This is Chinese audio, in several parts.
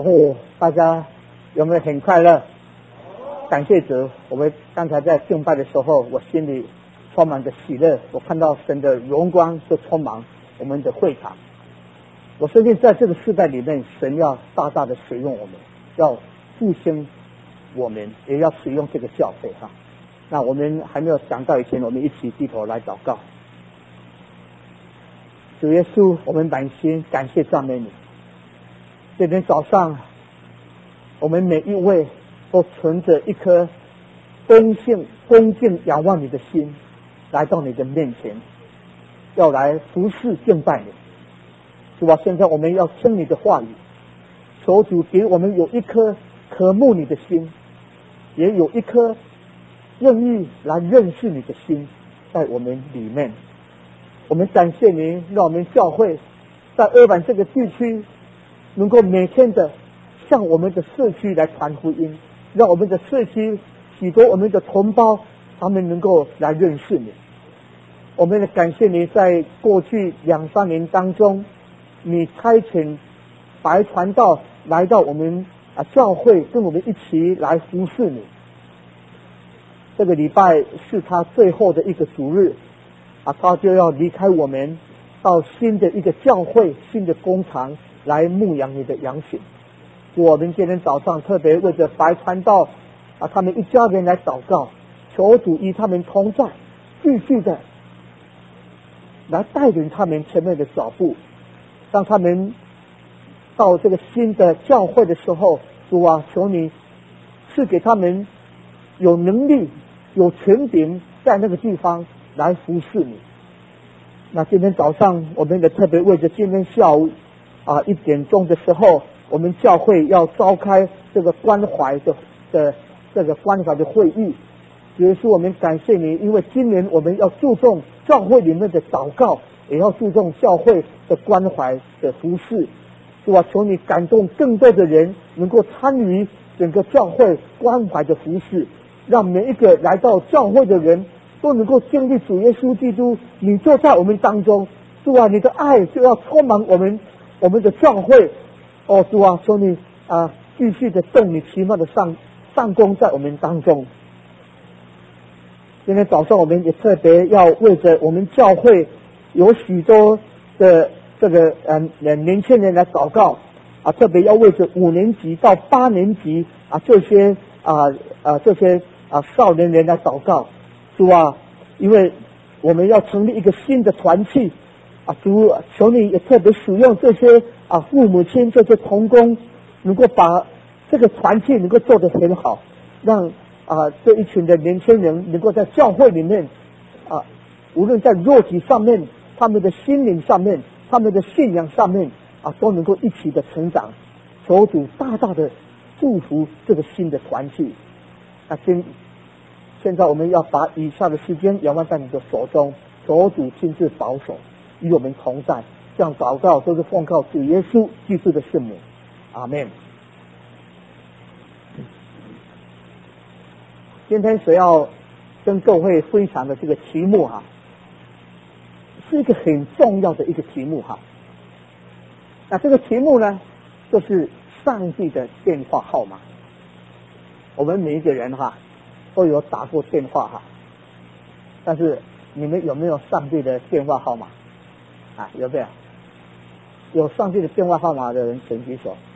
大家有没有很快乐？感谢主，我们刚才在敬拜的时候，我心里充满着喜乐，我看到神的荣光就充满我们的会场。我相信在这个时代里面，神要大大的使用我们，要复兴我们，也要使用这个教会哈。那我们还没有讲到以前，我们一起低头来祷告。主耶稣，我们满心感谢赞美你。这天早上，我们每一位都存着一颗恭敬仰望你的心，来到你的面前，要来服侍敬拜你。主啊，现在我们要听你的话语，求主给我们有一颗渴慕你的心，也有一颗愿意来认识你的心在我们里面。我们感谢你，让我们教会在二板这个地区能够每天的向我们的社区来传福音，让我们的社区许多我们的同胞他们能够来认识你。我们也感谢你，在过去2-3年当中，你差遣白传道来到我们教会，跟我们一起来服侍你。这个礼拜是他最后的一个主日他就要离开我们，到新的一个教会、新的工厂来牧养你的羊群。我们今天早上特别为着白传道他们一家人来祷告，求主与他们同在，继续的来带领他们前面的脚步，让他们到这个新的教会的时候，主啊，求你赐给他们有能力、有权柄在那个地方来服侍你。那今天早上我们也特别为着今天下午1点钟的时候，我们教会要召开这个关怀的会议。也是我们感谢你，因为今年我们要注重教会里面的祷告，也要注重教会的关怀的服侍。主啊，求你感动更多的人能够参与整个教会关怀的服侍，让每一个来到教会的人都能够经历主耶稣基督，你就在我们当中。主啊，你的爱就要充满我们的教会。主啊，求你继续的动你奇妙的上工在我们当中。今天早上我们也特别要为着我们教会有许多的这个年轻人来祷告特别要为着5年级到8年级这些少年人来祷告。主啊，因为我们要成立一个新的团契主，求你也特别使用这些父母亲、这些同工，能够把这个团契能够做得很好，让这一群的年轻人能够在教会里面无论在肉体上面、他们的心灵上面、他们的信仰上面都能够一起的成长。求主大大的祝福这个新的团契。现在我们要把以下的时间仰望在你的手中，求主亲自保守，与我们同在。这样祷告都是奉靠主耶稣基督的圣名，阿们。今天所要跟各位分享的这个题目是一个很重要的一个题目那这个题目呢，就是上帝的电话号码。我们每一个人都有打过电话但是你们有没有上帝的电话号码有没有？有上帝的电话号码的人请举手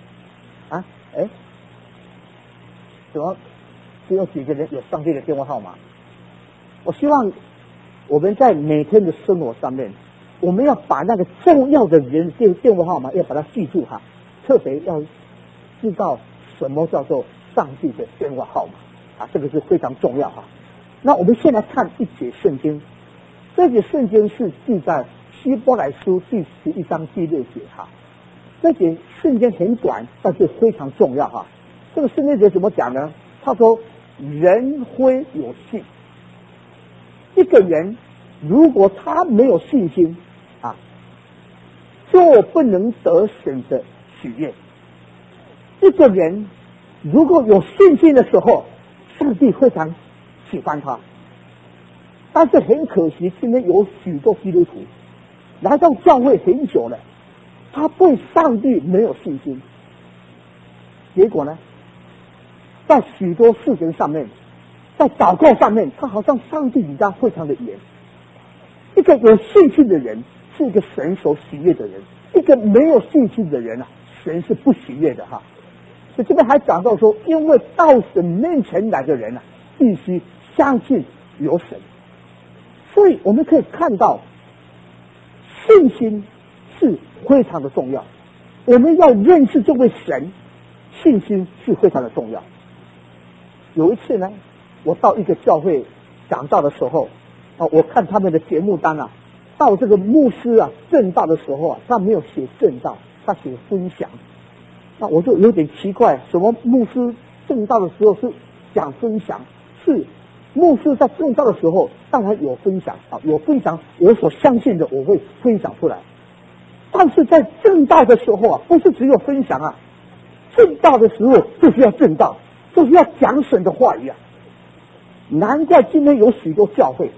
怎么只有几个人有上帝的电话号码？我希望我们在每天的生活上面，我们要把那个重要的人电话号码要把它记住特别要知道什么叫做上帝的电话号码这个是非常重要那我们先来看一节圣经，这节圣经是记在希伯来书第11章第6节这节圣经很短，但是非常重要这个圣经节怎么讲呢？他说人非有信，一个人如果他没有信心就不能得神的喜悦。一个人如果有信心的时候，上帝非常喜欢他。但是很可惜，今天有许多基督徒来到教会很久了，他对上帝没有信心， 结果呢，在许多事情上面，在祷告上面，他好像上帝与他非常的严。一个有信心的人是一个神所喜悦的人，一个没有信心的人啊，神是不喜悦的哈。所以这边还讲到说，因为到神面前来的人啊，必须相信有神。所以我们可以看到，信心是非常的重要。我们要认识这位神，信心是非常的重要。有一次呢，我到一个教会讲道的时候啊，我看他们的节目单啊，到这个牧师啊证道的时候啊，他没有写证道，他写分享。那我就有点奇怪，什么牧师证道的时候是讲分享？是牧师在证道的时候当然有分享啊，有分享我所相信的我会分享出来。但是在证道的时候啊，不是只有分享啊，证道的时候就是要证道，就是要讲神的话语啊。难怪今天有许多教会，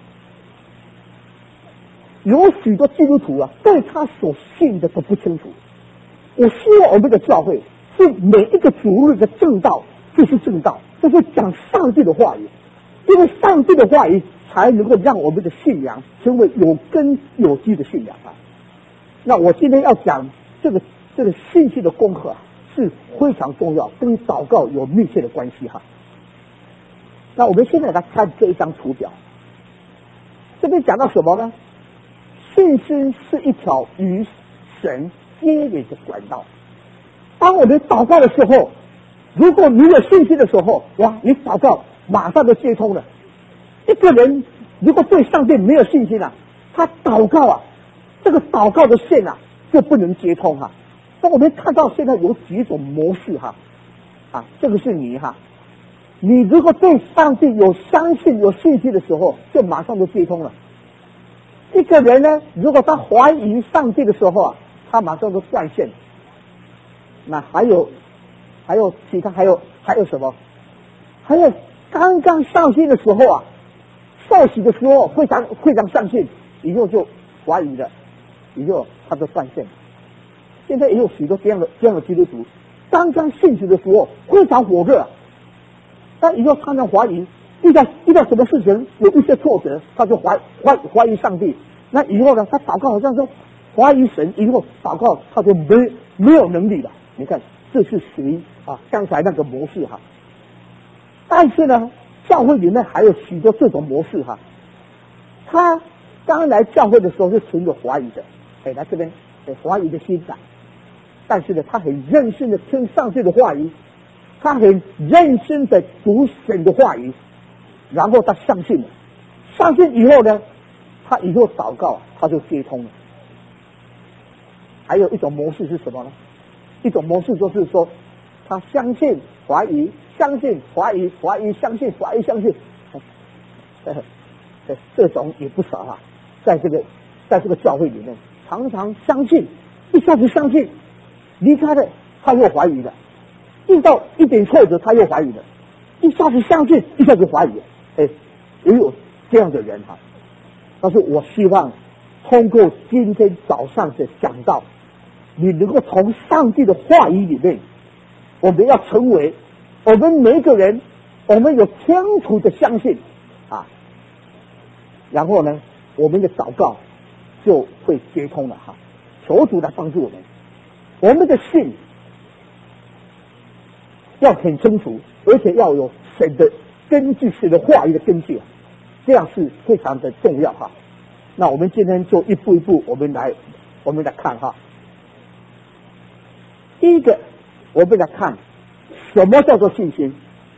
有许多基督徒啊，对他所信的都不清楚。我希望我们的教会是每一个主日的正道就是正道，就是讲上帝的话语，因为上帝的话语才能够让我们的信仰成为有根有基的信仰啊。那我今天要讲这个信息的功课啊，是非常重要，跟祷告有密切的关系哈。那我们现在来看这一张图表，这边讲到什么呢？信心是一条与神接连的管道。当我们祷告的时候，如果你有信心的时候，哇，你祷告马上就接通了。一个人如果对上帝没有信心啊，他祷告啊，这个祷告的线啊就不能接通哈。那我们看到现在有几种模式哈，啊，这个是你哈，你如果对上帝有相信有信心的时候，就马上就接通了。一个人呢，如果他怀疑上帝的时候啊，他马上就断线。那还有其他还有什么？还有刚刚上信的时候啊，受洗的时候非常相信，以后就怀疑了，以后他就断线。现在也有许多这样的基督徒，刚刚信主的时候非常火热，但以后常常怀疑，遇到什么事情有一些挫折，他就怀疑上帝。那以后呢，他祷告好像说怀疑神，以后祷告他就没有能力了。你看，这是属于啊刚才那个模式哈。但是呢，教会里面还有许多这种模式哈。他刚来教会的时候是存着怀疑的，来这边怀疑的心感。但是呢，他很认真的听上帝的话语，他很认真的读神的话语，然后他相信了。相信以后呢，他以后祷告他就接通了。还有一种模式是什么呢？一种模式就是说，他相信怀疑，相信怀疑，怀疑相信，怀疑相信，这种也不少啊。在这个教会里面，常常相信，一下子相信，离开了他又怀疑了，遇到一点挫折他又怀疑了，一下子相信，一下子怀疑了，也有这样的人哈。但是我希望通过今天早上的讲道，你能够从上帝的话语里面，我们要成为我们每一个人，我们有清楚的相信啊，然后呢，我们的祷告就会接通了哈。求主来帮助我们，我们的信要很清楚，而且要有神的根据，神的话语的根据，这样是非常的重要哈。那我们今天就一步一步，我们来看哈。第一个，我们来看什么叫做信心？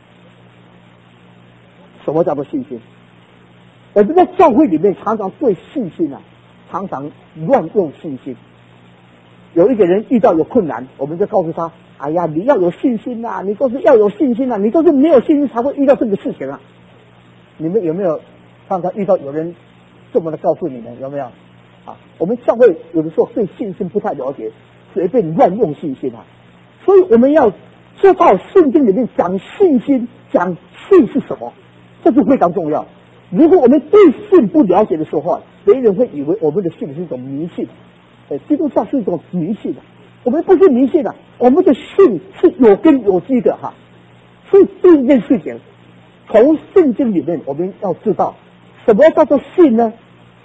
什么叫做信心？我们在教会里面常常对信心啊，常常乱用信心。有一个人遇到有困难，我们就告诉他：哎呀，你要有信心啊，你都是要有信心啊，你都是没有信心才会遇到这个事情啊。你们有没有常常遇到有人这么的告诉你们？有没有？啊，我们教会有的时候对信心不太了解，随便乱用信心啊。所以我们要知道圣经里面讲信心，讲信是什么，这是非常重要。如果我们对信不了解的时候，别人会以为我们的信是一种迷信。基督教是一种迷信的， 我们不是迷信的，我们的信是有根有基的哈。所以这一件事情，从圣经里面我们要知道，什么叫做信呢？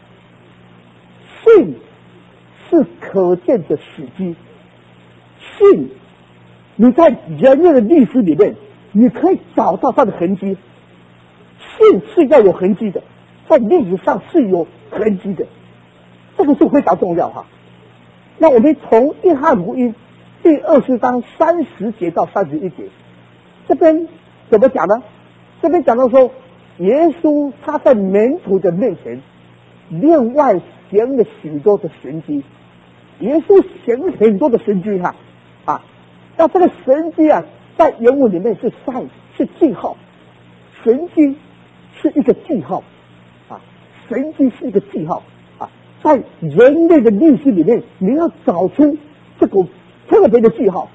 信是可见的史迹，信你在人类的历史里面，你可以找到它的痕迹。信是要有痕迹的，在历史上是有痕迹的，这个是非常重要哈。那我们从约翰福音第20章30节到31节，这边怎么讲呢？这边讲到说，耶稣他在门徒的面前另外行了许多的神迹，耶稣行了很多的神迹哈那这个神迹啊，在原文里面是 sign， 是记号，神迹是一个记号神迹是一个记号在人类的历史里面，你要找出这个特别的记号。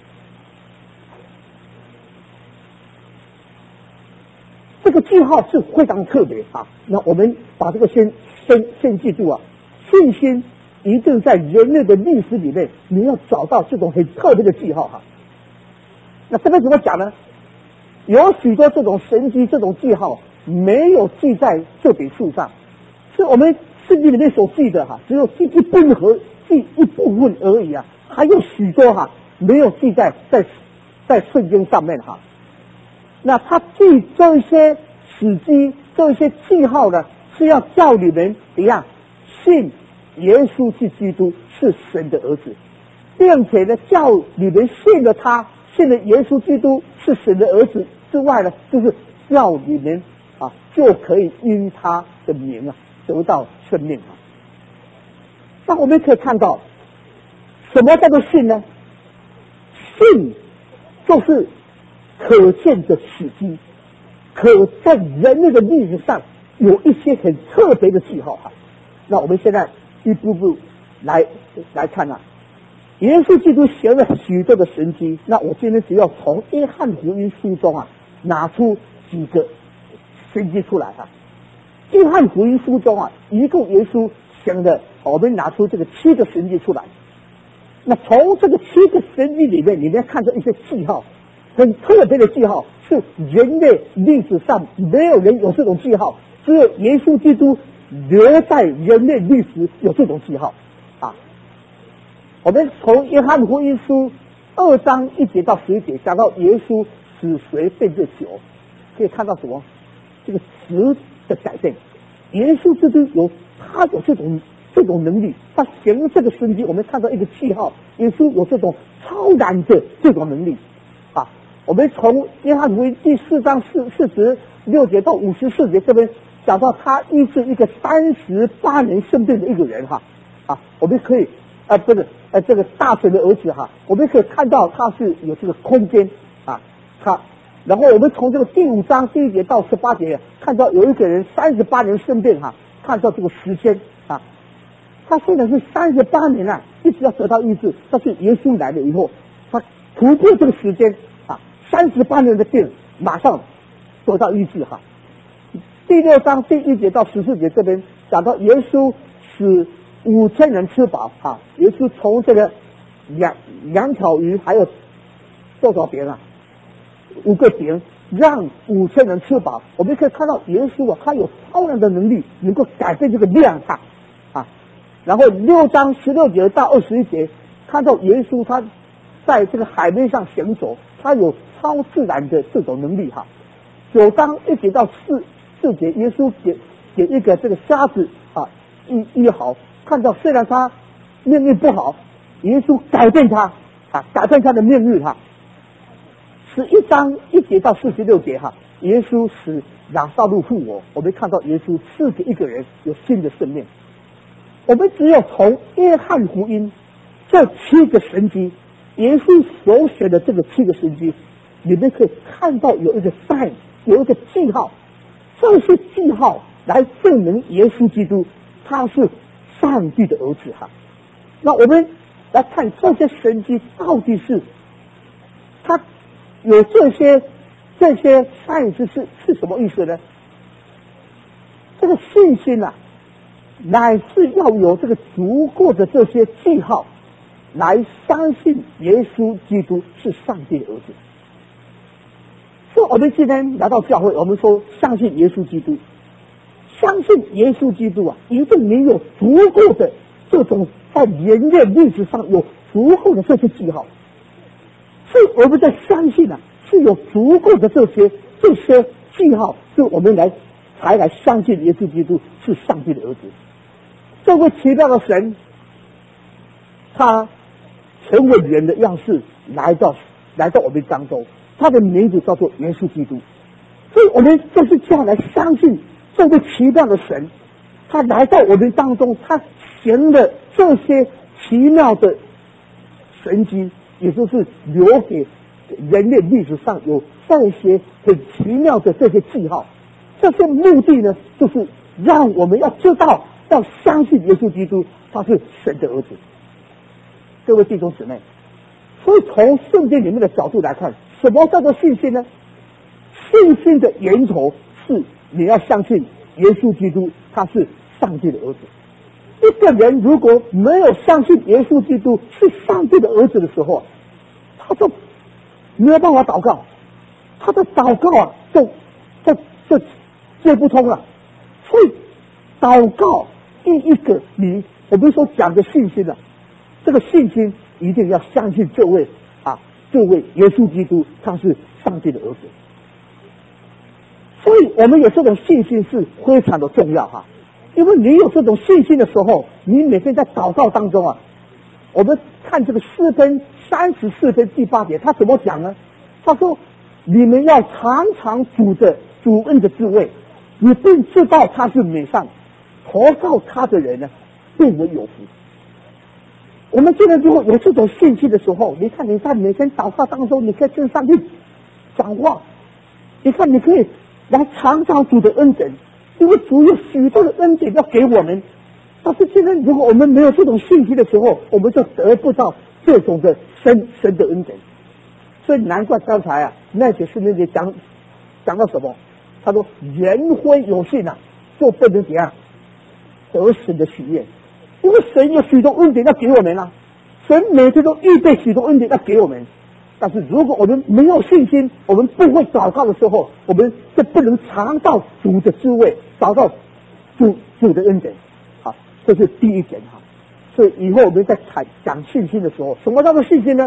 这个记号是非常特别那我们把这个先记住信心一定在人类的历史里面，你要找到这种很特别的记号那这边怎么讲呢？有许多这种神迹、这种记号没有记在这本书上，是我们圣经里面所记的只有记一部分而已还有许多没有记在圣经上面那他记这些史迹、这些记号呢，是要叫你们一样信耶稣是基督，是神的儿子，并且呢，叫你们信了他，信了耶稣基督是神的儿子之外呢，就是叫你们就可以因他的名得到生命那我们可以看到，什么叫做信呢？信就是可见的史迹，可在人类的历史上有一些很特别的记号那我们现在一步步来看耶稣基督行了许多的神迹，那我今天只要从约翰福音书中拿出几个神迹出来约翰福音书中一共耶稣行的，我们拿出这个7个神迹出来。那从这个7个神迹里面，你们看到一些记号，很特别的记号，是人类历史上没有人有这种记号，只有耶稣基督留在人类历史有这种记号我们从约翰福音书2章1节到11节讲到耶稣使水变成酒，可以看到什么？这个词的改变。耶稣基督他有这种能力，他行这个神迹，我们看到一个记号，耶稣有这种超然的这种能力我们从约翰福音第4章46节到54节这边讲到他医治一个38年生病的一个人我们可以这个大神的儿子我们可以看到他是有这个空间然后我们从这个第5章第1节到18节看到有一个人38年生病看到这个时间他现在是38年一直要得到医治，但是耶稣来了以后，他突破这个时间38年的病马上得到医治第6章第1节到14节这边讲到耶稣使5000人吃饱耶稣从这个2条鱼还有多少饼5个饼让5000人吃饱。我们可以看到耶稣他有超然的能力，能够改变这个量然后6章16节到21节看到耶稣他在这个海面上行走，他有超自然的这种能力9章1节到4节耶稣给一个这个瞎子医好，看到虽然他命运不好，耶稣改变他改变他的命运11章1节到46节耶稣使拉撒路复活，我们看到耶稣赐给一个人有新的生命。我们只有从约翰福音这7个神迹，耶稣所写的这个7个神迹，你们可以看到有一个 sign， 有一个记号，这些记号来证明耶稣基督他是上帝的儿子那我们来看这些神迹到底是他有这些 sign 是什么意思呢？这个信心乃是要有这个足够的这些记号， 来相信耶稣基督是上帝的儿子。所以我们今天来到教会，我们说相信耶稣基督，相信耶稣基督啊，一定没有足够的这种在人类历史上有足够的这些记号，所以我们在相信啊，是有足够的这些记号，是我们才来相信耶稣基督是上帝的儿子。这位奇妙的神，他成为人的样式来到我们当中，他的名字叫做耶稣基督。所以我们就是这样来相信这位奇妙的神，他来到我们当中，他行了这些奇妙的神迹，也就是留给人类历史上有这些很奇妙的这些记号。这些目的呢，就是让我们要知道，要相信耶稣基督他是神的儿子。各位弟兄姊妹，所以从圣经里面的角度来看，什么叫做信心呢？信心的源头是你要相信耶稣基督他是上帝的儿子。一个人如果没有相信耶稣基督是上帝的儿子的时候，他就没有办法祷告，他的祷告啊就接不通了。所以祷告第一个，我们所讲的信心啊，这个信心一定要相信这位耶稣基督他是上帝的儿子。所以我们有这种信心是非常的重要哈，因为你有这种信心的时候，你每天在祷告当中啊，我们看这个诗篇34篇第8节，他怎么讲呢？他说：“你们要尝尝主恩的滋味，你并知道他是美善，投靠他的人呢，便为有福。”我们现在如果有这种信心的时候，你看你在每天祷告当中，你可以跟上帝讲话，你看你可以来尝尝主的恩典，因为主有许多的恩典要给我们。但是现在如果我们没有这种信心的时候，我们就得不到这种的神的恩典。所以难怪刚才啊那些圣经里讲到什么，他说人非有信啊，就不能怎样得神的喜悦。因为神有许多恩典要给我们啊，神每天都预备许多恩典要给我们。但是如果我们没有信心，我们不会祷告的时候，我们就不能尝到主的滋味，找到主的恩典。好，这是第一点哈。所以以后我们在讲信心的时候，什么叫做信心呢？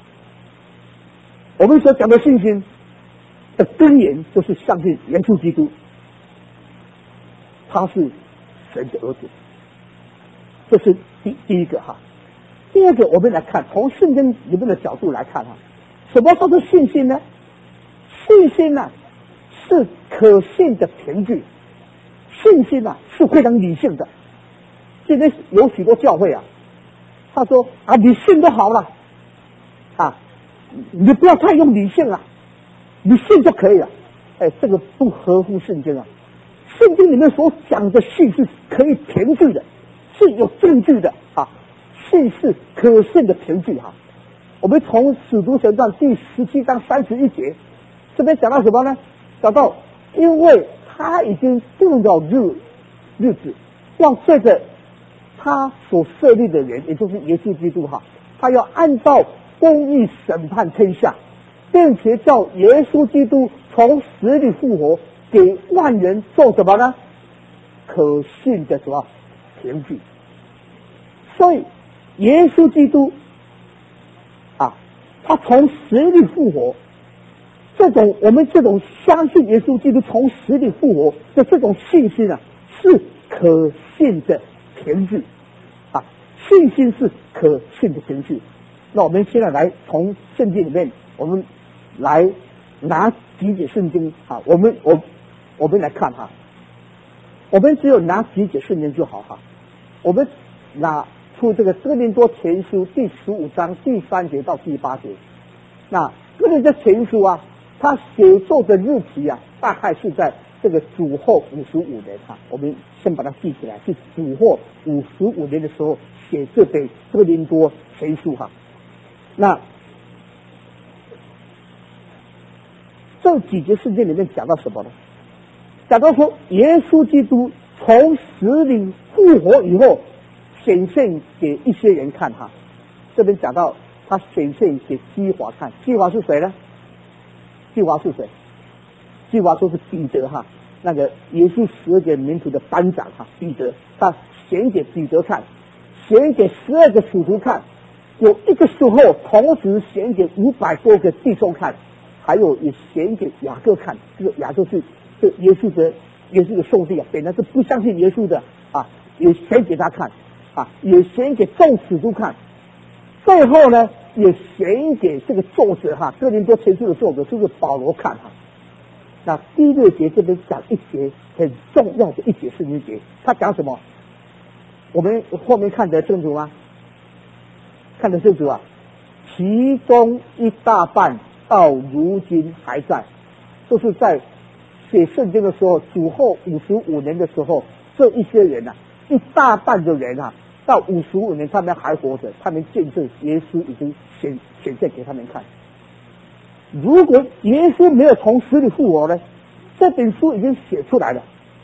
我们所讲的信心的根源就是相信耶稣基督他是神的儿子。这是第一个哈。第二个，我们来看从圣经里面的角度来看哈，什么叫做信心呢？信心啊是可信的凭据，信心啊是非常理性的。今天有许多教会啊，他说啊你信就好了啊，你不要太用理性了，你信就可以了。这个不合乎圣经啊。圣经里面所讲的信是可以凭据的，是有证据的啊，信是可信的凭据哈。我们从使徒行传第17章31节，这边讲到什么呢？讲到因为他已经定了日子，要这个他所设立的人，也就是耶稣基督哈，他要按照公义审判天下，并且叫耶稣基督从死里复活，给万人做什么呢？可信的什么凭据。所以耶稣基督啊，他从死里复活，我们这种相信耶稣基督从死里复活的这种信心啊，是可信的凭据啊，信心是可信的凭据。那我们现在来从圣经里面，我们来拿几节圣经啊，我们来看哈，我们只有拿几节圣经就好哈。我们拿出这个哥林多前书第15章第3节到第8节。那哥林多前书啊，他写作的日期啊，大概是在这个主后55年啊。我们先把它记起来，是主后55年的时候写这本哥林多前书哈。那这几节圣经里面讲到什么呢？讲到说耶稣基督从死里复活以后，显现给一些人看哈。 这边讲到他显现给基华看，基华是谁呢？基华是谁？基华说是彼得哈，那个耶稣12个门徒的班长哈，彼得，他显给彼得看，显给12个使徒看，有一个时候同时显给500多个弟兄看，还有也显给雅各看。这个雅各是耶稣的兄弟啊，本来是不相信耶稣的啊，也显给他看啊，也显给众使徒看。最后呢，也显给这个作者哈，哥林多前书的作者就是保罗看哈。那第6节这边讲一节很重要的一节圣经节，他讲什么？我们后面看得清楚吗？看得清楚啊？其中一大半到如今还在，就是在写圣经的时候，主后55年的时候，这一些人啊，一大半的人啊，到55年他们还活着，他们见证耶稣已经显现给他们看。如果耶稣没有从死里复活呢，这本书已经写出来了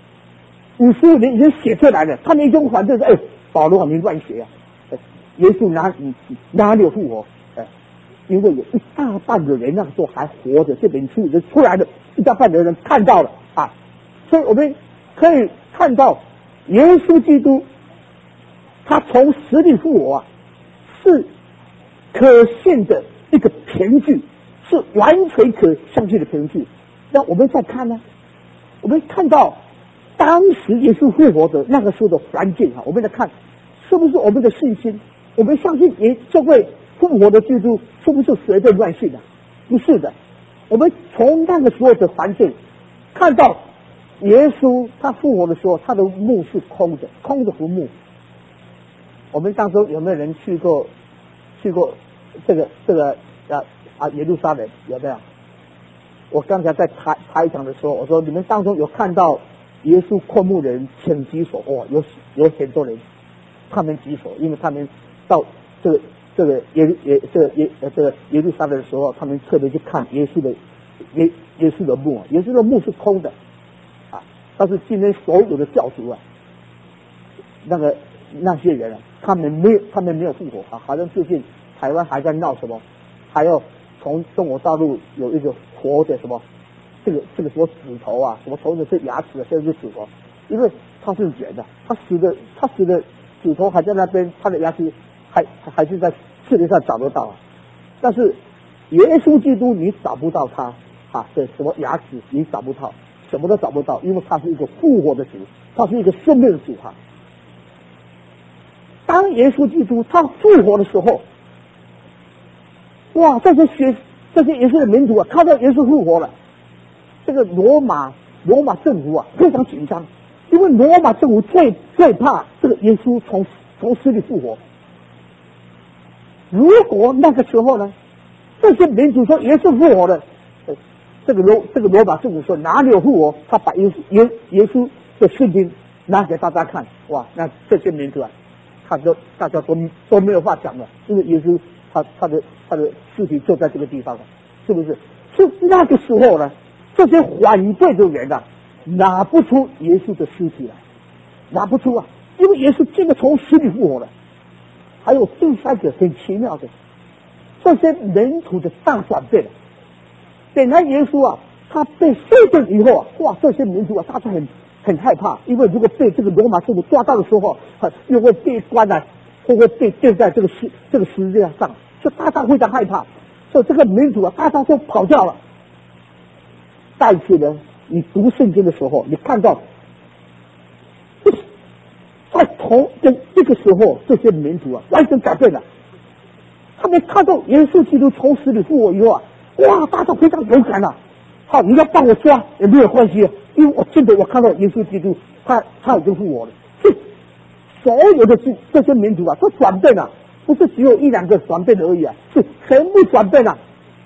，55年已经写出来了，他们已经反对说：“保罗你乱写啊！耶稣哪里有复活？”因为有一大半的人那时候还活着，这本书已经出来了，一大半的人看到了啊，所以我们可以看到耶稣基督他从死里复活啊，是可信的一个凭据，是完全可相信的凭据。那我们再看呢，我们看到当时耶稣复活的那个时候的环境啊，我们来看是不是我们的信心？我们相信这位复活的基督是不是随便乱信的？不是的，我们从那个时候的环境看到耶稣他复活的时候，他的墓是空的坟墓。我们当中有没有人去过这个耶路撒冷？有没有？我刚才在台讲的时候，我说你们当中有看到耶稣棺木的人请举手？有很多人，他们举手，因为他们到这个耶路撒冷的时候，他们特别去看耶稣的墓，耶稣的墓是空的啊。但是今天所有的教徒啊，那些人啊，他们没有复活啊，好像最近台湾还在闹什么，还要从中国大陆有一个活的什么，这个什么指头啊，什么头的是牙齿啊，现在是指头，因为他是人的，他死的指头还在那边，他的牙齿还是在世界上找得到啊。但是耶稣基督你找不到他啊，对，什么牙齿你找不到，什么都找不到，因为他是一个复活的主，他是一个生命的主哈。当耶稣基督他复活的时候，哇，这些耶稣的民族啊，看到耶稣复活了，这个罗马政府啊非常紧张，因为罗马政府最怕这个耶稣从死里复活。如果那个时候呢，这些民族说耶稣复活了，这个罗马政府说哪里有复活，他把耶稣的圣经拿给大家看，哇，那这些民族啊，大家都没有话讲了，因为耶稣他的尸体就在这个地方了，是不是？是那个时候呢，这些反对的人啊，拿不出耶稣的尸体来，拿不出啊，因为耶稣真的从死里复活了。还有第三个很奇妙的，这些门徒的大转变。本来耶稣啊，他被受定以后啊，哇，这些民族啊，大家很害怕，因为如果被这个罗马政府抓到的时候，又会被关啊，或会被钉在这个十字架上，所以大家非常害怕，所以这个民族啊，大家都跑掉了。但是呢，你读圣经的时候，你看到，在这个时候，这些民族啊，完全改变了。他们看到耶稣基督从死里复活以后啊，哇，大家非常勇敢啊！好，你要帮我抓也没有关系，因为我看到耶稣基督，他已经复活了。所有的这些民族啊，都转变了，不是只有一两个转变而已啊，是全部转变了。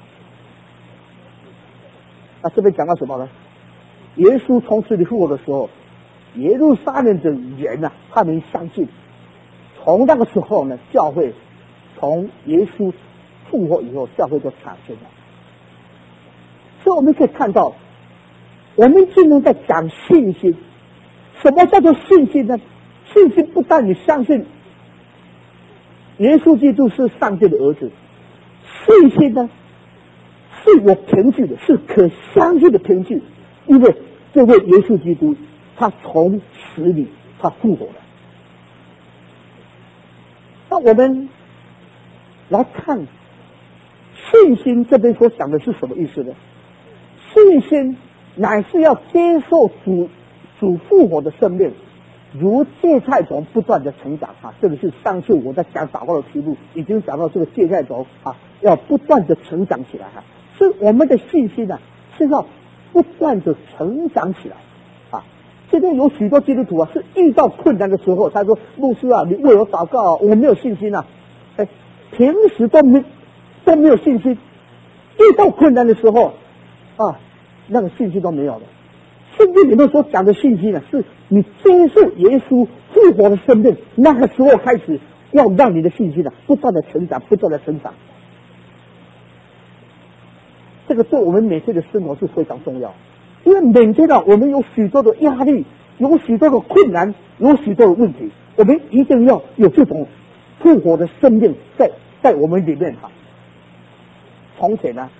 那这边讲到什么呢？耶稣从死里复活的时候，耶路撒冷的人啊，他们相信，从那个时候呢，教会从耶稣复活以后，教会就产生了。所以我们可以看到，我们今天在讲信心。什么叫做信心呢？信心不但你相信耶稣基督是上帝的儿子。信心呢，是我凭据的，是可相信的凭据，因为这位耶稣基督他从死里他复活了。那我们来看信心这边所讲的是什么意思呢？信心乃是要接受主复活的生命，如芥菜种不断的成长啊。这个是上次我在讲祷告的题目，已经讲到这个芥菜种啊，要不断的成长起来啊。所以我们的信心呢，是要不断的成长起来啊。现在有许多基督徒啊，是遇到困难的时候，他说：“牧师啊，你为我祷告啊，我没有信心啊。”平时都没有信心，遇到困难的时候啊，那个信心都没有了。圣经里面所讲的信心呢，是你接受耶稣复活的生命，那个时候开始要让你的信心呢不断的成长，不断的成长。这个对我们每天的生活是非常重要，因为每天呢，我们有许多的压力，有许多的困难，有许多的问题，我们一定要有这种复活的生命在我们里面哈。从前呢，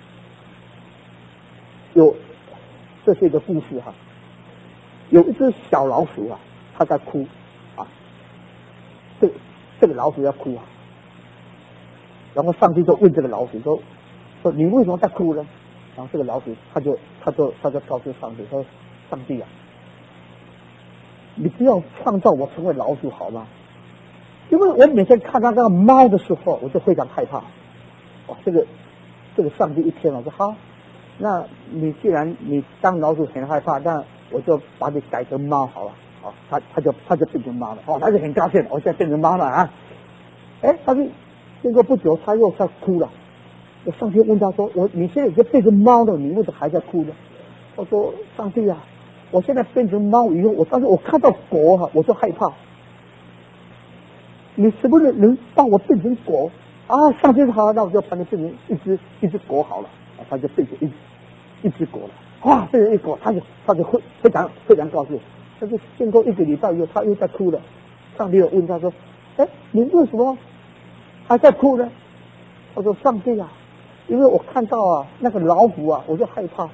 这是一个故事哈，有一只小老鼠啊，它在哭啊，这个老鼠要哭啊，然后上帝就问这个老鼠说你为什么在哭呢？然后这个老鼠他就告诉上帝说：上帝啊，你不要创造我成为老鼠好吗？因为我每天看到那个猫的时候，我就非常害怕。哇，这个上帝一听了说好，那你既然你当老鼠很害怕，那我就把你改成猫好了。哦，他就变成猫了。哦，他就很高兴，我现在变成猫了啊。他就经过不久，他又在哭了。上帝问他说：你现在已经变成猫了，你为什么还在哭呢？他说：上帝啊，我现在变成猫以后，但是我看到狗哈，我就害怕。你是不是能帮我变成狗啊？上帝说好，那我就把你变成一只狗好了。他就变成一只狗了。哇，变成一狗，他就非常高兴。但是经过1个礼拜以后，他又在哭了。上帝又问他说：你为什么还在哭呢？他说：上帝啊，因为我看到啊那个老虎啊，我就害怕。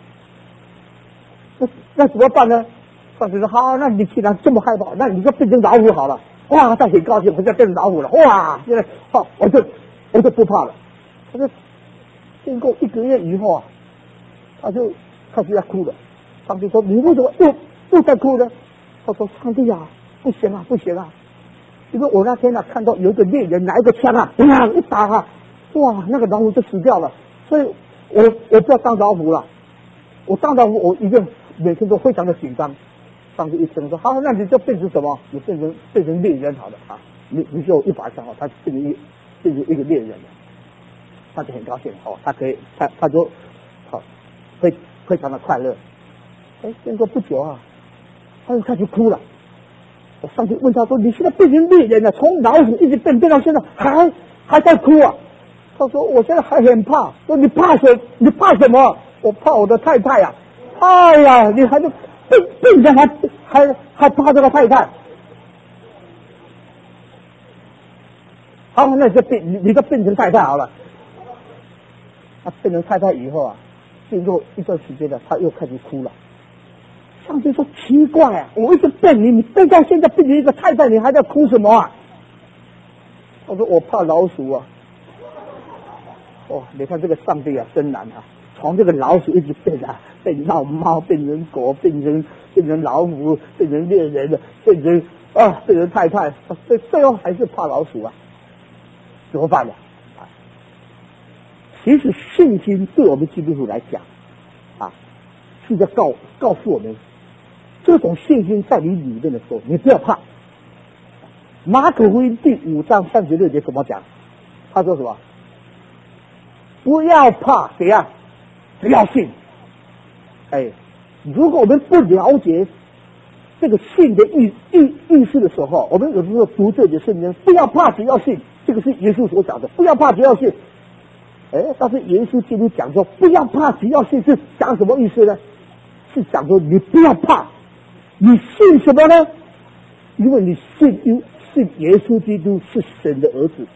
那怎么办呢？上帝说：好，那你既然这么害怕，那你就变成老虎好了。哇，他很高兴，我就变成老虎了。哇，现在好，我就不怕了。他说，经过1个月以后啊，他就开始在哭了。上帝说：你为什么又在哭呢？他说：上帝啊，不行啊，因为我那天啊看到有一个猎人拿一个枪啊，一打啊，哇，那个老虎就死掉了。所以我不要当老虎了。我当老虎，我一定每天都非常的紧张。上帝一听说好，那你就变成什么？你变成猎人好了啊！你就一把枪哦，他变成一个猎人了，他就很高兴哦，他就好非常的快乐。经过不久啊，他就开始哭了。我上去问他说：你现在变成猎人了，从老虎一直变到现在还在哭啊？他说：我现在还很怕。说你怕什么？我怕我的太太啊！哎呀，你还是变成还怕这个太太？好，那你就变成太太好了。他变成太太以后啊，经过一段时间了，他又开始哭了。上帝说：奇怪啊，我一直变你变到现在变成一个太太，你还在哭什么啊？他说：我怕老鼠啊。哦，你看这个上帝啊，真难啊！从这个老鼠一直变到猫，变成狗，变成老虎，变成猎人，变成太太，最后还是怕老鼠啊！怎么办呢？其实信心对我们基督徒来讲啊，是在告诉我们，这种信心在你里面的时候，你不要怕。马可福音第5章36节怎么讲？他说什么？不要怕，怎样？只要信。如果我们不了解这个信的意思的时候，我们有时候读这节圣经，不要怕，只要信，这个是耶稣所讲的，不要怕，只要信。但是耶稣基督讲说，不要怕，只要信，是讲什么意思呢？是讲说你不要怕，你信什么呢？因为你信耶稣基督是神的儿子，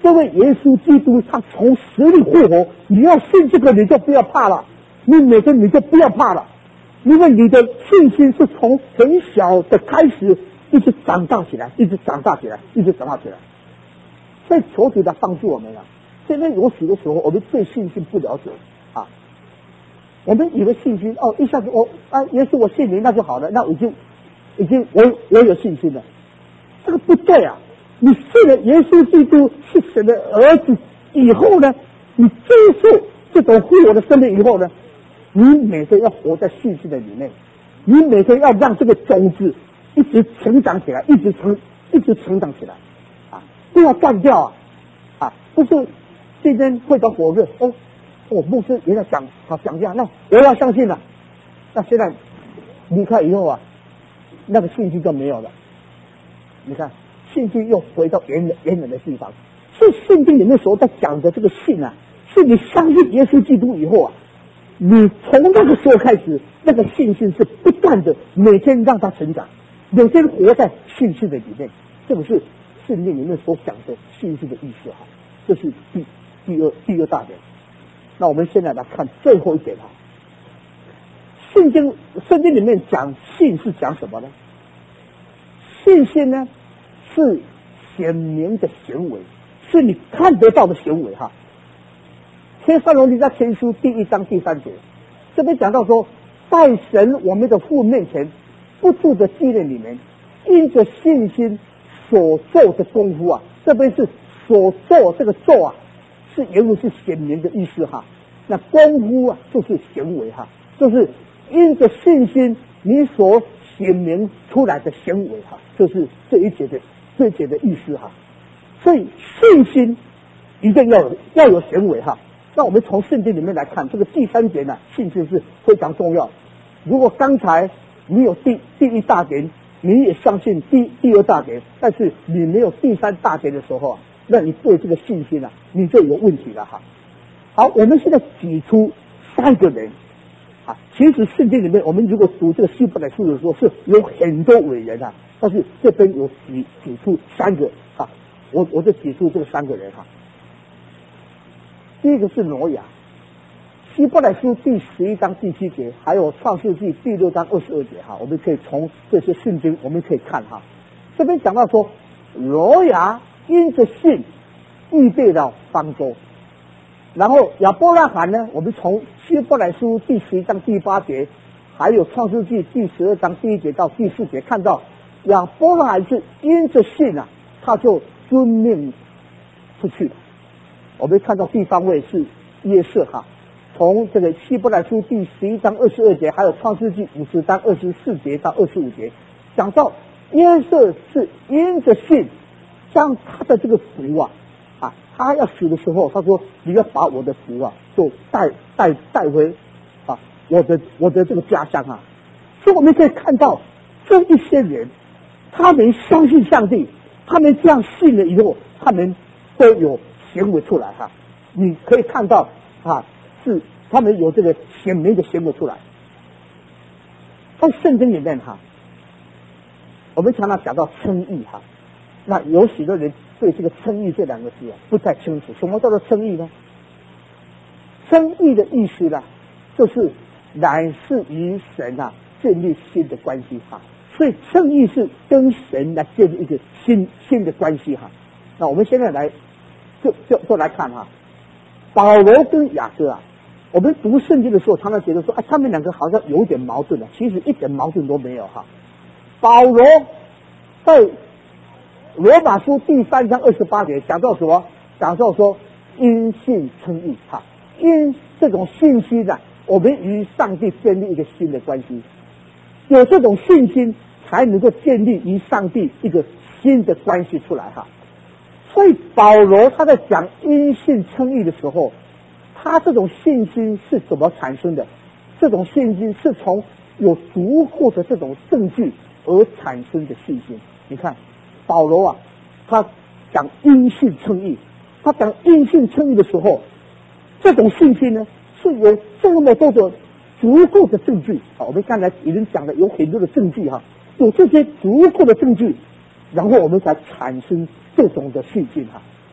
这位耶稣基督他从死里复活，你要信这个你就不要怕了，你每天你就不要怕了，因为你的信心是从很小的开始一直长大起来，一直长大起来，一直长大起来。所以求主来帮助我们啊！现在有许多时候我们对信心不了解啊，我们以为信心一下子耶稣我信你那就好了，那已经我有信心了，这个不对啊！你信了耶稣基督是神的儿子以后呢，你接受这种复活的生命以后呢，你每天要活在信心的里面，你每天要让这个种子一直成长起来，一直成长起来啊！不要断掉啊！不是今天会到火热牧师原来讲这样，那我要相信了，那现在离开以后啊，那个信心就没有了。你看，信心又回到原本的地方。所以圣经里面所在讲的这个信啊，是你相信耶稣基督以后啊，你从那个时候开始，那个信心是不断的每天让它成长，每天活在信心的里面。这个是圣经里面所讲的信心的意思哈。这是第二大点。那我们现在来看最后一点哈。圣经里面讲信是讲什么呢？信心呢是显明的行为，是你看得到的行为哈。帖撒罗尼迦前书第1章第3节，这边讲到说，在神我们的父面前不住的纪念里面，因着信心所做的功夫啊，这边是所做，这个做啊是原文是显明的意思哈。那功夫啊就是行为哈，就是因着信心你所显明出来的行为哈，就是这一节的意思哈。所以信心一定要有行为哈。那我们从圣经里面来看，这个第3点呢，信心是非常重要。如果刚才你有第1大点，你也相信第2大点，但是你没有第3大点的时候啊，那你对这个信心啊，你就有问题了哈。好，我们现在举出3个人啊。其实圣经里面，我们如果读这个希伯来书的时候，是有很多伟人啊，但是这边有举出3个啊。我就举出这个3个人哈。第一个是挪亚，希伯来书第11章第7节，还有创世纪第6章22节哈，我们可以从这些圣经我们可以看哈。这边讲到说，挪亚因着信预备了方舟。然后亚伯拉罕呢，我们从希伯来书第11章第8节，还有创世纪第12章第1节到第4节，看到亚伯拉罕是因着信啊，他就遵命出去了。我们看到第3位是约瑟哈，从这个希伯来书第11章22节，还有创世纪50章24节到25节，讲到约瑟是因着信将他的这个福啊，他要死的时候，他说你要把我的福啊，就带回啊我的这个家乡啊。所以我们可以看到这一些人，他们相信上帝，他们这样信了以后，他们都有行为出来哈。你可以看到是他们有这个显明的行为出来。在圣经里面哈，我们常常讲到称义哈，那有许多人对这个称义这2个字啊不太清楚。什么叫做称义呢？称义的意思呢，就是乃是与神建立新的关系哈。所以称义是跟神来建立一个新的关系哈。那我们现在来就来看哈，保罗跟雅各啊，我们读圣经的时候常常觉得说他们2个好像有点矛盾了，其实一点矛盾都没有哈。保罗在罗马书第3章28节讲到什么？讲到说因信称义哈，因这种信心呢，我们与上帝建立一个新的关系，有这种信心才能够建立与上帝一个新的关系出来哈。所以保罗他在讲因信称义的时候，他这种信心是怎么产生的？这种信心是从有足够的这种证据而产生的信心。你看保罗啊，他讲因信称义，他讲因信称义的时候，这种信心呢是有这么多的足够的证据啊。我们刚才已经讲了有很多的证据哈，有这些足够的证据，然后我们才产生这种的信心哈。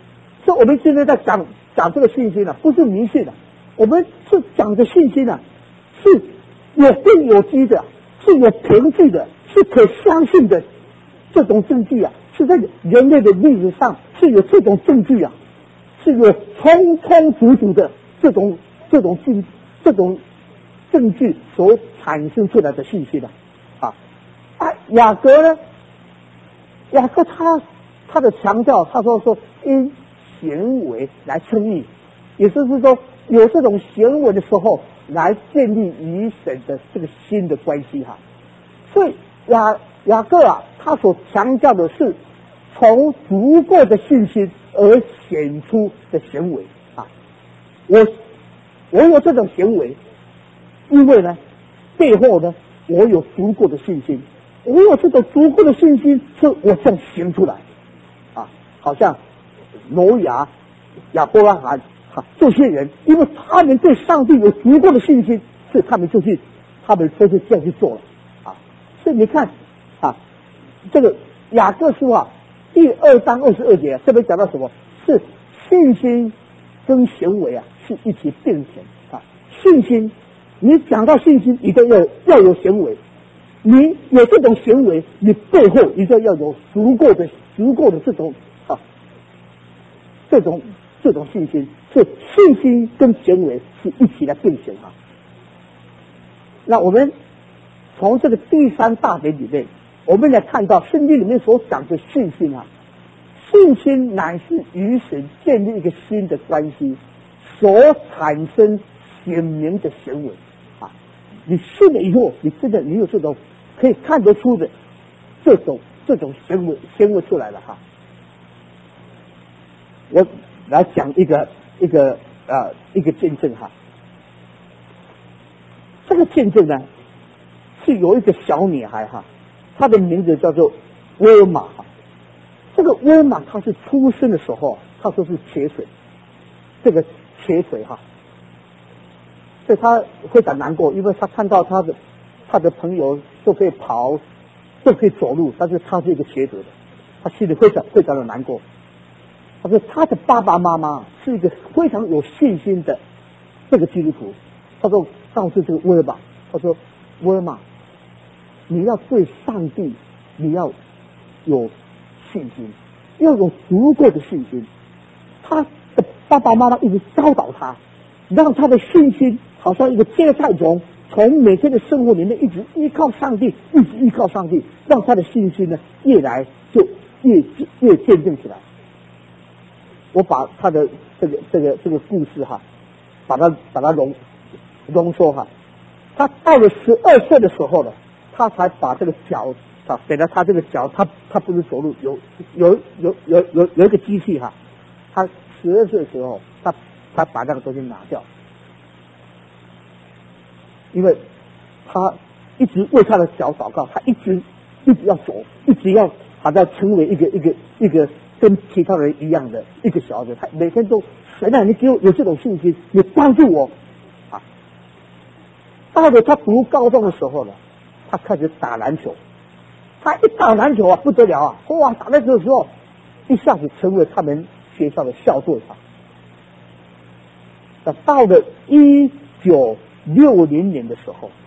所以我们今天在讲这个信心不是迷信我们是讲的信心是有根有基的，是有凭据的，是可相信的这种证据是在人类的历史上是有这种证据是有充充足足的这种证据所产生出来的信息雅各呢？雅各他的强调，他说因行为来称义，也就是说有这种行为的时候来建立与神的这个新的关系所以雅各他所强调的是从足够的信心而显出的行为我有这种行为，因为呢背后呢我有足够的信心，我有这种足够的信心，是我这样行出来好像挪亚、亚伯拉罕这些人，因为他们对上帝有足够的信心，所以他们都是这样去做了所以你看这个雅各书第2章22节这边讲到什么？是信心跟行为是一起并行信心，你讲到信心一定要有行为，你有这种行为，你背后一定要有足够的这种信心，所以信心跟行为是一起来并行那我们从这个第3大点里面，我们来看到圣经里面所讲的信心信心乃是与神建立一个新的关系所产生显明的行为你信了以后，你真的你有这种可以看得出的这种行为出来了我来讲一个见证这个见证呢是有一个小女孩她的名字叫做威尔玛这个威尔玛她是出生的时候她说是缺水，这个缺水所以她非常难过，因为她看到她的朋友都可以跑都可以走路，但是她是一个瘸子的，她心里非常的难过。他说他的爸爸妈妈是一个非常有信心的这个基督徒，他说告诉这个威尔玛，他说威尔玛，你要对上帝你要有信心，要有足够的信心。他的爸爸妈妈一直教导他，让他的信心好像一个芥菜种，从每天的生活里面一直依靠上帝，一直依靠上帝，让他的信心呢越来就越坚定起来。我把他的这个故事把它浓缩他到了12岁的时候呢，他才把这个脚本来他这个脚他不是走路，有一个机器他12岁的时候他把那个东西拿掉，因为他一直为他的脚祷告，他一直要走，一直要把他成为一个跟其他人一样的一个小孩子，他每天都神你给我有这种信心，你帮助我到了他读高中的时候呢，他开始打篮球，他一打篮球不得了哇！打篮球的时候一下子成为他们学校的校队那到了1960年的时候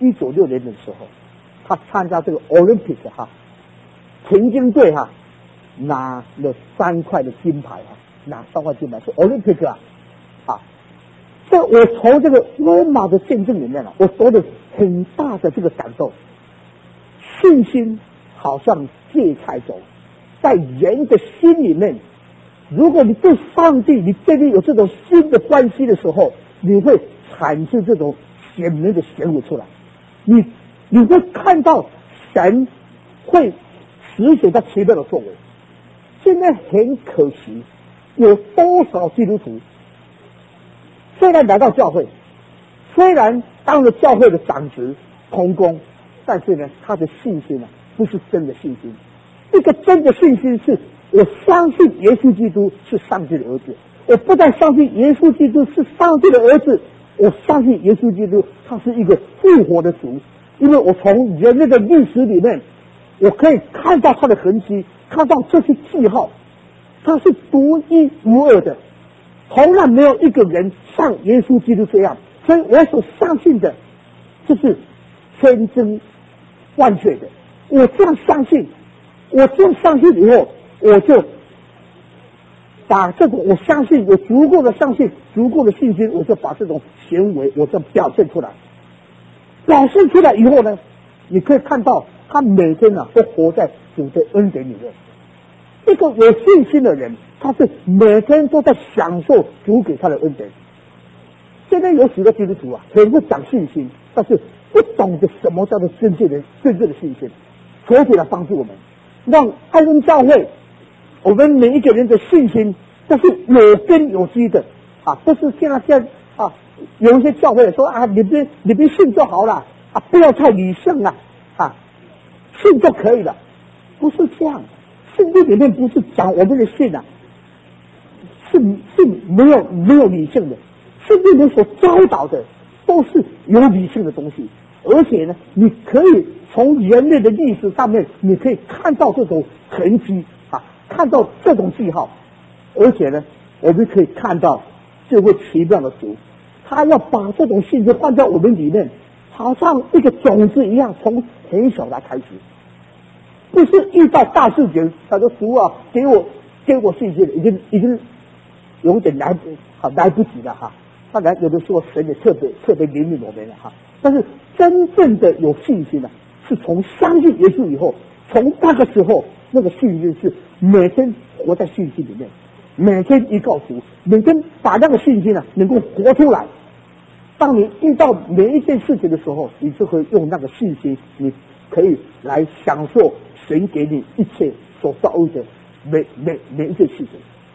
他参加这个 Olympic 田径队拿了3块的金牌拿3块金牌是 Olympic 所以我从这个罗马的见证里面我得了很大的这个感受，信心好像芥菜种，在人的心里面，如果你对上帝你建立有这种新的关系的时候，你会产生这种显明的行为出来，你会看到神会实现他奇妙的作为。现在很可惜，有多少基督徒虽然来到教会，虽然当了教会的长职同工，但是呢他的信心不是真的信心。一个真的信心是我相信耶稣基督是上帝的儿子，我不但相信耶稣基督是上帝的儿子，我相信耶稣基督他是一个复活的主，因为我从人类的历史里面我可以看到他的痕迹，看到这些记号， 他是独一无二的，从来没有一个人像耶稣基督这样。所以我所相信的，就是千真万确的。我这样相信，我这样相信以后，我就把这种我相信有足够的相信、足够的信心，我就把这种行为我就表现出来。表现出来以后呢，你可以看到他每天都活在主的恩典里面。一个有信心的人，他是每天都在享受主给他的恩典。现在有许多基督徒很会讲信心，但是不懂得什么叫做真正的信心。求主来帮助我们，让爱恩教会我们每一个人的信心都是有根有基的不是现在有一些教会说你们信就好了不要太理性了信就可以了，不是这样。圣经里面不是讲我们的信是没有理性的。圣经里面所教导的都是有理性的东西，而且呢，你可以从人类的历史上面，你可以看到这种痕迹看到这种记号，而且呢，我们可以看到这位奇妙的主，他要把这种信心放在我们里面，好像一个种子一样，从很小来开始。不是遇到大事情，他说主给我信心，已经有点来不及了当然有的时候神也特别怜悯我们了但是真正的有信心是从相信耶稣以后，从那个时候那个信心是每天活在信心里面，每天依靠主，每天把那个信心能够活出来。当你遇到每一件事情的时候，你就会用那个信心，你可以来享受神给你一切所遭遇的每一件事情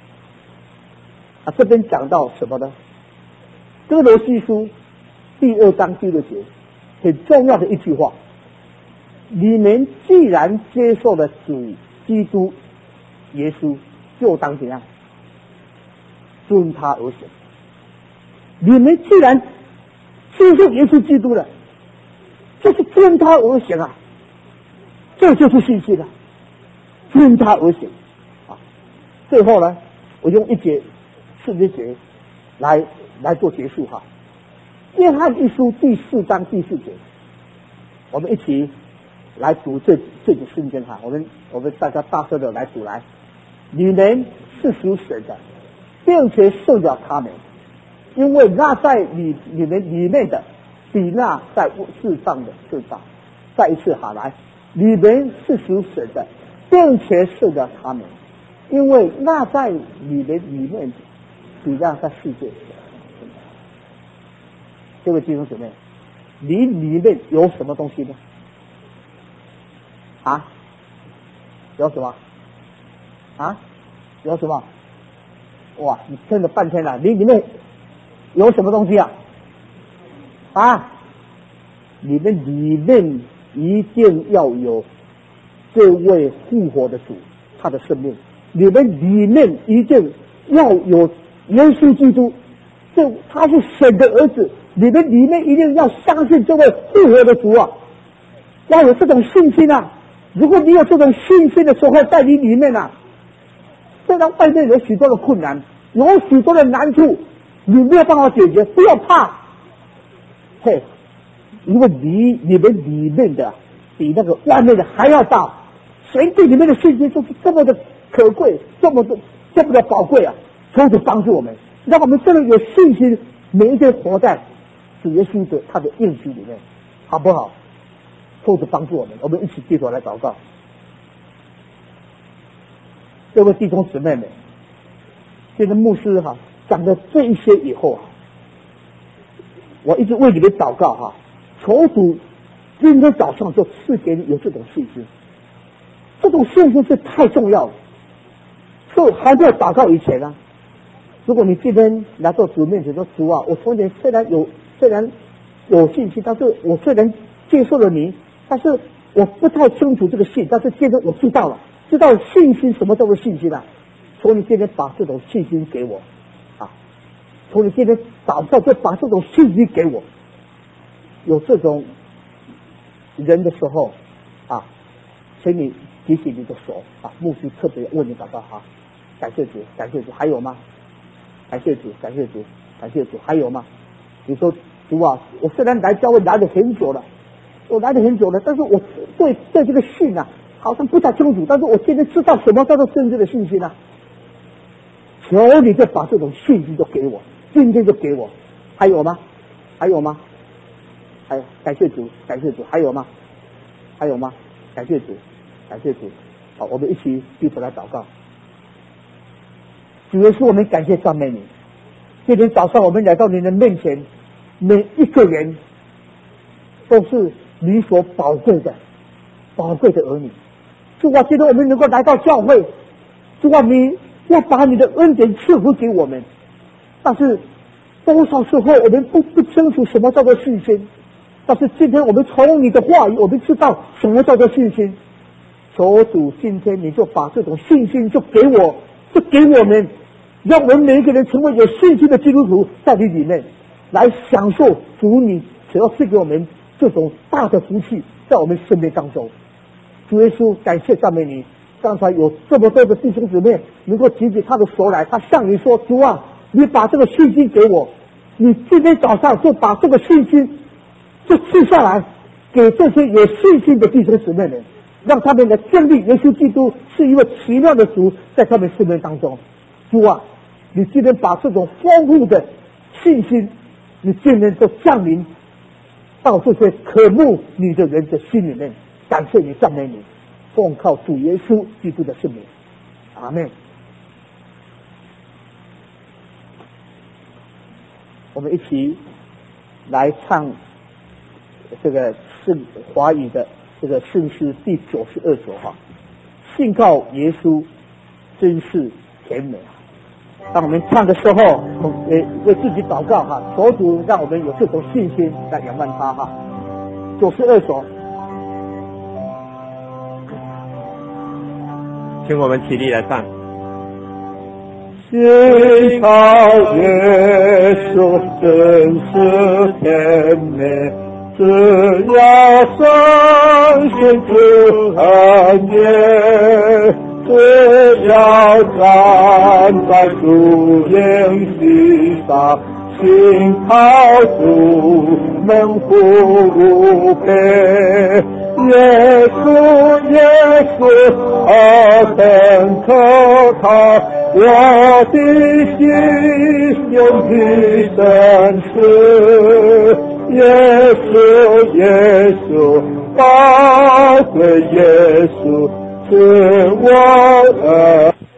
这边讲到什么呢？哥罗西书第2章第6节很重要的一句话，你们既然接受了主基督耶稣，就当怎样遵他而行。你们既然接受耶稣基督了，就是遵他而行这就是信心遵他而行最后呢，我用40节来做结束约翰一书第4章第4节，我们一起来读这个圣经我们大家大声的来读来。你们是属神的，并且胜了他们，因为那在你们里面的比那在世上的更大。再一次来，你们是属神的，并且胜了他们，因为那在你们里面的比那在世界。这位弟兄姊妹，你里面有什么东西呢？有什么？有什么？哇，你听了半天了，你里面有什么东西你们里面一定要有这位复活的主，他的生命。你们里面一定要有耶稣基督，他是神的儿子。你们里面一定要相信这位复活的主要有这种信心如果你有这种信心的时候，在你里面虽然外面有许多的困难，有许多的难处，你没有办法解决，不要怕。如果你们里面的比那个外面的还要大，神对你们的信心就是这么的可贵，这么的宝贵求主帮助我们，让我们真的有信心，每一天活在主耶稣的他的应许里面，好不好？求主帮助我们，我们一起低头来祷告。各位弟兄姊妹们，现在牧师讲的这一些以后我一直为你们祷告求主今天早上就赐给你有这种信心，这种信心是太重要了。所以还没有祷告以前如果你今天来到主面前说主我从前虽然有信心，但是我虽然接受了你，但是我不太清楚这个信，但是现在我知道信心什么叫做信心求你今天把这种信心给我求你今天祷告就把这种信心给我。有这种人的时候请你举起你的手牧师特别为你祷告感谢主，感谢主，还有吗？感谢主，感谢主，感谢主，还有吗？你说主啊，我虽然来教会来了很久了，但是我对这个信啊，好像不太清楚，但是我今天知道什么叫做真正的信心啊！求你就把这种信心都给我，今天就给我，还有吗？还有吗？还有，感谢主，感谢主，还有吗？还有吗？感谢主，感谢主。好，我们一起低头来祷告。主耶稣，我们感谢赞美你。今天早上我们来到你的面前，每一个人都是你所宝贵的儿女。主啊，今天我们能够来到教会，主啊，你要把你的恩典赐福给我们，但是多少时候我们不清楚什么叫做信心。但是今天我们从你的话语，我们知道什么叫做信心。求主今天你就把这种信心就给我们，让我们每一个人成为有信心的基督徒，在你里面来享受主你只要赐给我们这种大的福气，在我们生命当中。主耶稣，感谢赞美你。刚才有这么多的弟兄姊妹能够举起他的手来，他向你说：主啊，你把这个信心给我，你今天早上就把这个信心就赐下来给这些有信心的弟兄姊妹们，让他们来建立耶稣基督是一位奇妙的主，在他们生命当中。主啊，你今天把这种丰富的信心，你今天都降临到这些渴慕你的人的心里面。感谢你，赞美你，奉靠主耶稣基督的圣名，阿们。我们一起来唱这个华语的这个圣诗第92首哈，信靠耶稣真是甜美。当我们唱的时候，为自己祷告哈，求主让我们有这种信心来仰望他哈。92首， 请我们起立来唱。 信靠耶稣真是甜美，只要相信主恩典，只要站在主应许上，信靠主能福配。耶稣，很可靠，我的心永的真实。耶稣，宝贵耶稣，是我的。